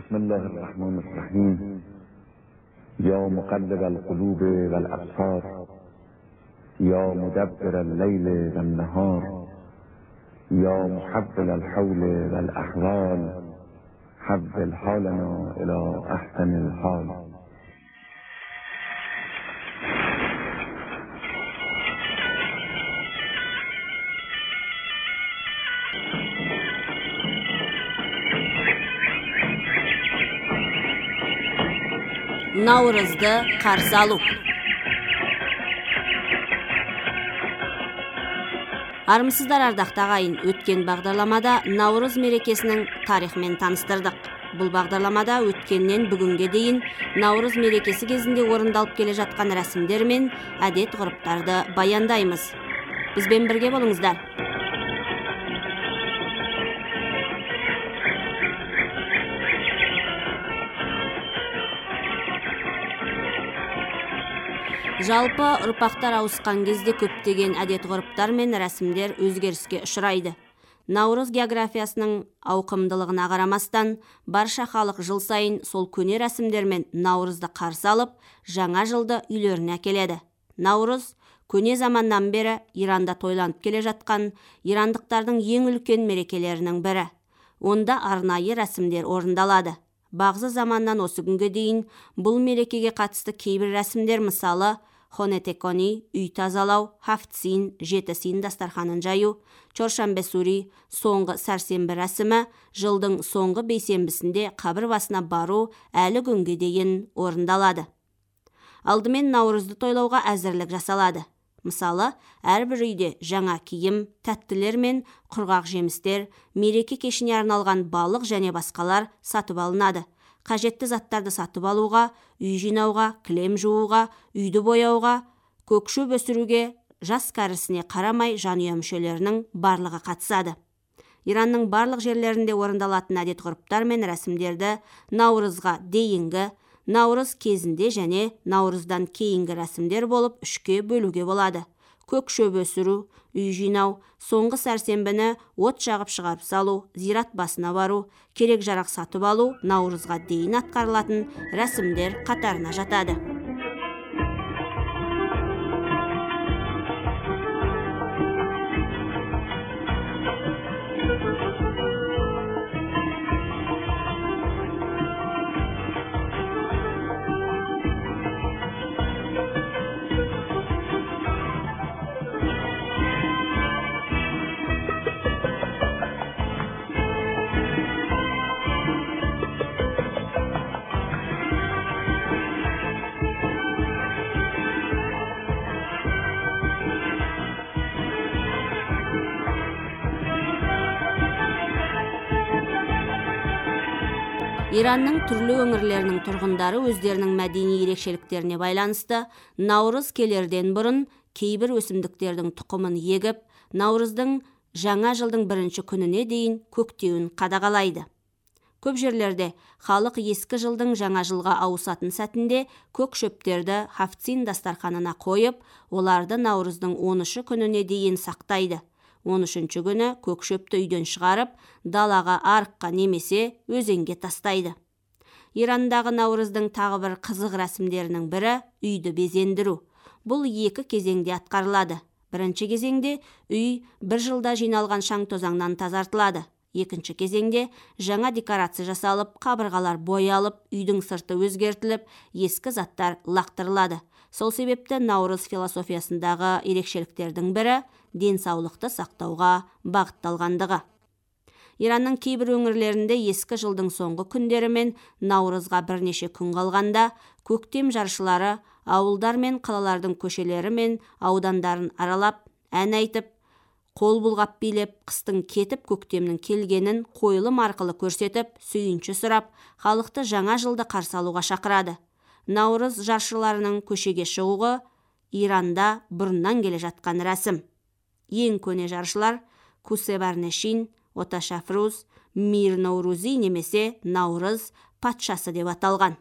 بسم الله الرحمن الرحیم. یا مقلب القلوب والابصار، یا مدبر اللیل والنهار، یا محول الحول والاحوال، حول حالنا الى احسن الحال. Наурызды қарсы алу. Армысыздар ардақты ағайын, өткен бағдарламада Наурыз мерекесінің тарихымен таныстырдық. Бұл бағдарламада өткеннен бүгінге дейін Наурыз мерекесі кезінде орындалып келе жатқан рәсімдер мен әдет-ғұрыптарды баяндаймыз. Бізбен бірге болыңыздар. Жалпы ұрпақтар ауысқан кезде көптеген әдет-ғұрыптар мен рәсімдер өзгеріске ұшырайды. Наурыз географиясының ауқымдылығына қарамастан, барша халық жыл сайын сол көне рәсімдер мен Наурызды қарсы алып, жаңа жылды үйлеріне әкеледі. Наурыз көне заманнан бері Иранда тойланып келе жатқан ирандықтардың ең үлкен мерекелерінің бірі. Онда арнайы рәсімдер орындалады. Бағзы заманнан осы күнге дейін бұл мерекеге қатысты кейбір рәсімдер, мысалы Хонетекони, үй тазалау, хафтсин, жетісин дастарханын жаю, чоршамбе-сури, соңғы сәрсенбі рәсімі, жылдың соңғы бейсенбісінде қабір басына бару әлі күнге дейін орындалады. Алдымен Наурызды тойлауға әзірлік жасалады. Мысалы, әрбір үйде жаңа киім, тәттілер мен құрғақ жемістер, мереке кешіне арналған балық және басқалар сатып алынады. Қажетті заттарды сатып алуға, үй жинауға, кілем жууға, үйді бояуға, көкшөп өсіруге, жас кәрісіне қарамай жанұя мүшелерінің барлығы қатысады. Иранның барлық жерлерінде орындалатын әдет-ғұрыптар мен рәсімдерді Наурызға дейінгі, Наурыз кезінде және Наурыздан кейінгі рәсімдер болып үшке бөлуге болады. Көк шөп өсіру, үй жинау, соңғы сәрсенбіні от жағып шығарып салу, зират басына бару, керек жарақ сатып алу Наурызға дейін атқарылатын рәсімдер қатарына жатады. Иранның түрлі өңірлерінің тұрғындары өздерінің мәдени ерекшеліктеріне байланысты Наурыз келерден бұрын кейбір өсімдіктердің тұқымын егіп, Наурыздың жаңа жылдың бірінші күніне дейін көктеуін қадағалайды. Көп жерлерде халық ескі жылдың жаңа жылға ауысатын сәтінде көк шөптерді хафтсин дастарханына қойып, оларды Наурыздың 13 күніне дейін сақтайды. 13-ші күні көк шөпті үйден шығарып, далаға арыққа немесе өзенге тастайды. Ирандағы Наурыздың тағы бір қызық рәсімдерінің бірі үйді безендіру. Бұл екі кезеңде атқарылады. Бірінші кезеңде үй бір жылда жиналған шаң тозаңнан тазартылады. Екінші кезеңде жаңа декорация жасалып, қабырғалар боялып, үйдің сырты өзгертіліп, ескі заттар лақтырылады. Сол себепті Наурыз философиясындағы ерекшеліктердің бірі денсаулықты сақтауға бағытталғандығы. Иранның кейбір өңірлерінде ескі жылдың соңғы күндері мен Наурызға бірнеше күн қалғанда көктем жаршылары ауылдар мен қалалардың көшелері мен аудандарын аралап, ән айтып, қол бұлғап билеп, қыстың кетіп көктемнің келгенін қойылым арқылы көрсетіп, сүйінші сұрап, халықты жаңа жылды қарсы алуға шақырады. Наурыз жаршыларының көшеге шығуы Иранда бұрыннан келе жатқан рәсім. Ең көне жаршылар Кусебарнешин, Оташафруз, Мир Наурузи немесе Наурыз патшасы деп аталған.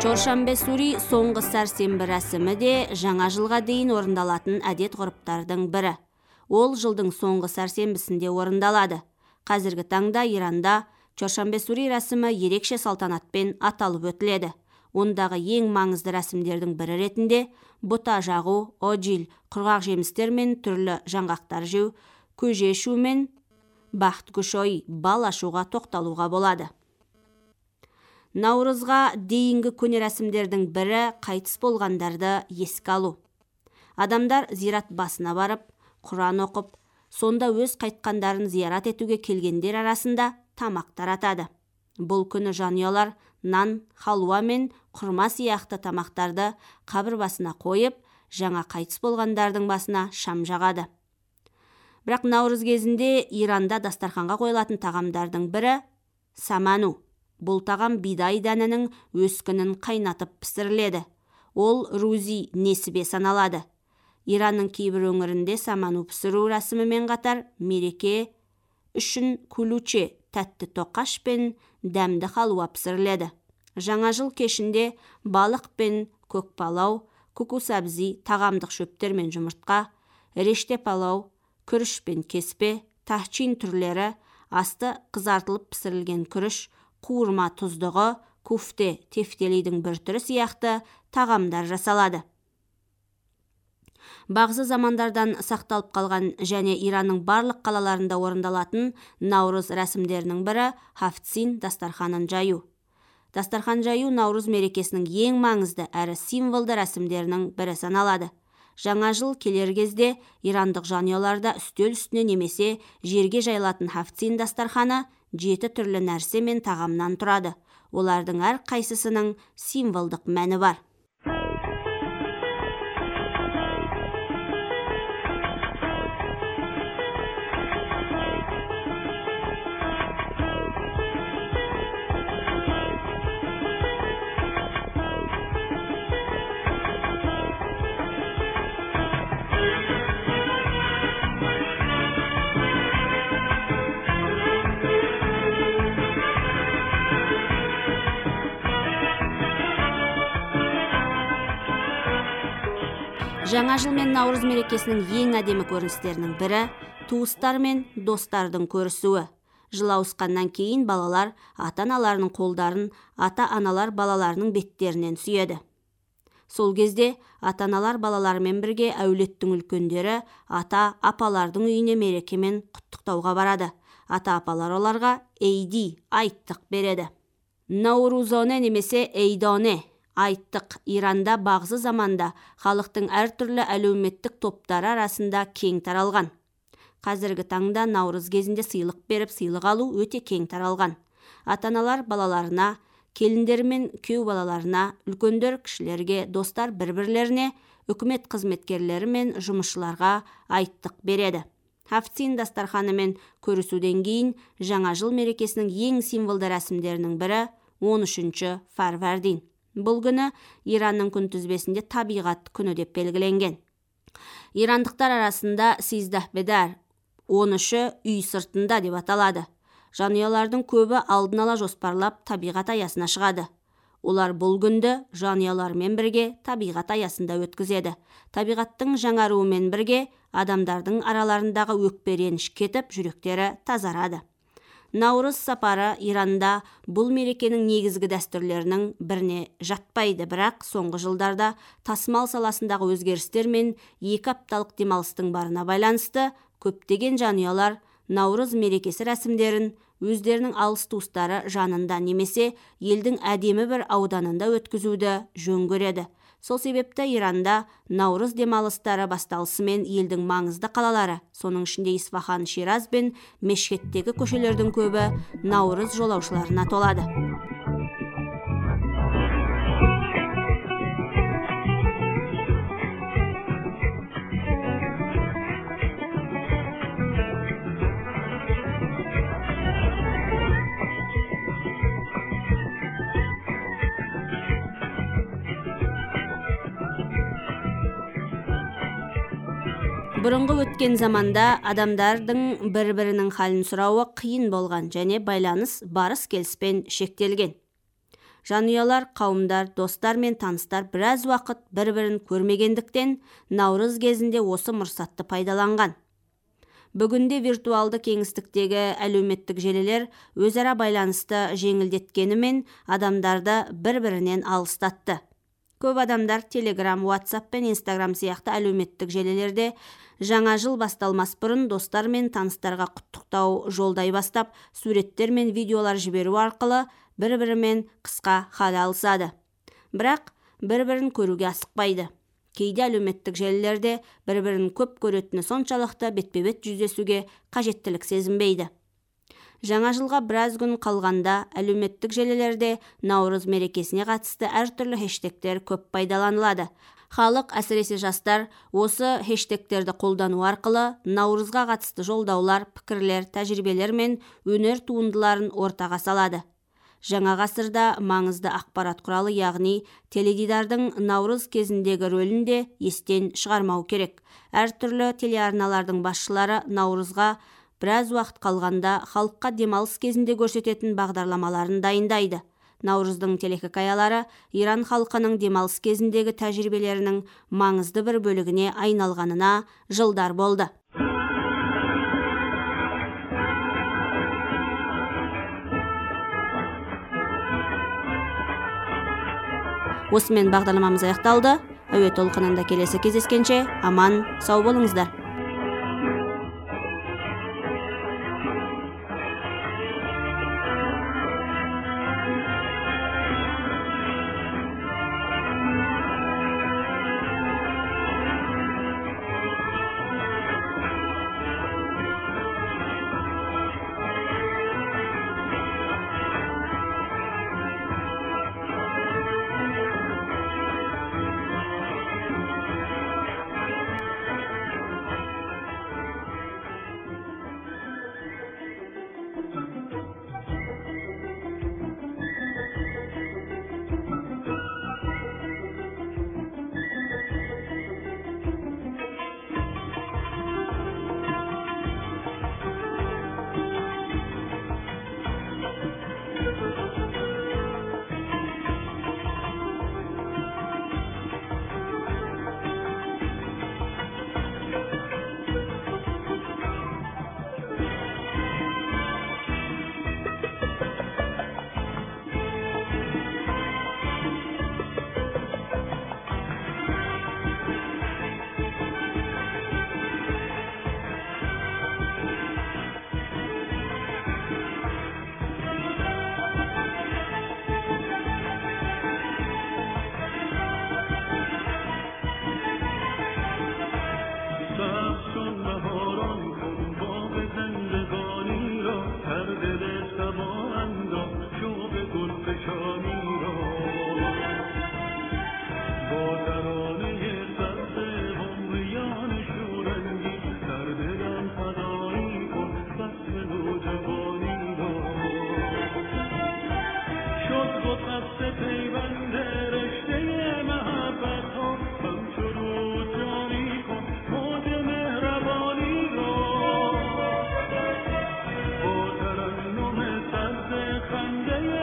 Чоршамбе сури соңғы сәрсенбі рәсімі де жаңа жылға дейін орындалатын әдет ғұрыптардың бірі. Ол жылдың соңғы сәрсенбісінде орындалады. Қазіргі таңда Иранда Чоршамбе сури рәсімі ерекше салтанатпен аталып өтіледі. Ондағы ең маңызды рәсімдердің бірі ретінде бұта жағу, оджил, құрғақ жемістер мен түрлі жаңғақтар жеу, көже ішу мен бақыт күшой, бал ашуға тоқталуға болады. Наурызға дейінгі көне рәсімдердің бірі қайтыс болғандарды еске алу. Адамдар зират басына барып, Құран оқып, сонда өз қайтқандарын зиярат етуге келгендер арасында тамақ таратады. Бұл күні жанұялар нан, халуа мен құрма сияқты тамақтарды қабір басына қойып, жаңа қайтыс болғандардың басына шам жағады. Бірақ наурыз кезінде Иранда дастарханға қойылатын тағамдардың бірі саману. Бұл тағам бидай дәнінің өскінін қайнатып пісіріледі. Ол рузи несібе саналады. Иранның кейбір өңірінде саману пісіру рәсімімен қатар мереке үшін кулуче, тәтті тоқаш пен дәмді халуа пісіріледі. Жаңа жыл кешінде балық пен көк палау, куку сабзи, тағамдық шөптер мен жұмыртқа, реште палау, күріш пен кеспе, тахчин түрлері, асты қызартылып пісірілген күріш, қуырма тұздығы, куфте, тефтелидің бір түрі сияқты тағамдар жасалады. Бағзы замандардан сақталып қалған және Иранның барлық қалаларында орындалатын наурыз рәсімдерінің бірі хафтсин дастарханын жаю. Дастархан жаю наурыз мерекесінің ең маңызды әрі символды рәсімдерінің бірі саналады. Жаңа жыл келер кезде ирандық жанұяларда үстел үстіне немесе жерге жайылатын хафтсин дастарханы 7 түрлі нәрсе мен тағамнан тұрады. Олардың әр қайсысының символдық мәні бар. Жаңа жыл мен наурыз мерекесінің ең әдемі көріністерінің бірі туыстар мен достардың көрісуі. Жыл ауысқаннан кейін балалар ата-аналарының қолдарын, ата-аналар балаларының беттерінен сүйеді. Сол кезде ата-аналар балаларымен бірге әулеттің үлкендері ата-апалардың үйіне мерекемен құттықтауға барады. Ата-апалар оларға эйди, айттық береді. Наурузоне немесе эйдоне айттық Иранда бағзы заманда халықтың әртүрлі әлеуметтік топтары арасында кең таралған. Қазіргі таңда наурыз кезінде сыйлық беріп сыйлық алу өте кең таралған. Ата-аналар балаларына, келіндер мен күйеу балаларына, үлкендер кішілерге, достар бір-бірлеріне, үкімет қызметкерлері мен жұмысшыларға айттық береді. Хафтсин дастарханымен көрісуден кейін жаңа жыл мерекесінің ең символды рәсімдерінің бірі 13-ші фарвардин. Бұл күні Иранның күнтізбесінде табиғат күні деп белгіленген. Ирандықтар арасында Сиздах Бедар 13-ші үй сыртында деп аталады. Жанұялардың көбі алдын ала жоспарлап табиғат аясына шығады. Олар бұл күнді жанұялармен бірге табиғат аясында өткізеді. Табиғаттың жаңаруымен бірге адамдардың араларындағы өкпе-реніш кетіп, жүректері тазарады. Наурыз сапары Иранда бұл мерекенің негізгі дәстүрлерінің біріне жатпайды, бірақ соңғы жылдарда тасымал саласындағы өзгерістер мен 2 апталық демалыстың барына байланысты көптеген жанұялар наурыз мерекесі рәсімдерін өздерінің алыс туыстары жанында немесе елдің әдемі бір ауданында өткізуді жөн көреді. Сол себепті Иранда наурыз демалыстары басталысымен елдің маңызды қалалары, соның ішінде Исфахан, Шираз бен Мешхеттегі көшелердің көбі наурыз жолаушыларына толады. Бұрынғы өткен заманда адамдардың бір-бірінің халін сұрауы қиын болған және байланыс барыс келіспен шектелген. Жанұялар, қауымдар, достар мен таныстар біраз уақыт бір-бірін көрмегендіктен Наурыз кезінде осы мұрсатты пайдаланған. Бүгінде виртуалды кеңістіктегі әлеуметтік желілер өзара байланысты жеңілдеткенімен адамдарды бір-бірінен алыстатты. Көп адамдар Telegram, WhatsApp пен Instagram сияқты әлеуметтік желілерде жаңа жыл басталмас бұрын достар мен таныстарға құттықтау жолдай бастап, суреттер мен видеолар жіберу арқылы бір-бірімен қысқа хал алысады. Бірақ бір-бірін көруге асықпайды. Кейде әлеуметтік желілерде бір-бірін көп көретіні соншалықты бетпе-бет жүздесуге қажеттілік сезінбейді. Жаңа жылға біраз күн қалғанда әлеуметтік желілерде Наурыз мерекесіне қатысты әртүрлі хэштегтер көп пайдаланылады. Халық, әсіресе жастар, осы хэштегтерді қолдану арқылы Наурызға қатысты жолдаулар, пікірлер, тәжірибелер мен өнер туындыларын ортаға салады. Жаңа ғасырда маңызды ақпарат құралы, яғни теледидардың Наурыз кезіндегі рөлін де естен шығармау керек. Әртүрлі телеарналардың басшылары Наурызға біраз уақыт қалғанда халыққа демалыс кезінде көрсететін бағдарламаларын дайындайды. Наурыздың телехикаялары Иран халқының демалыс кезіндегі тәжірибелерінің маңызды бір бөлігіне айналғанына жылдар болды. Осымен бағдарламамыз аяқталды. Әуе толқынында келесі кездескенше аман, сау болыңыздар. خنده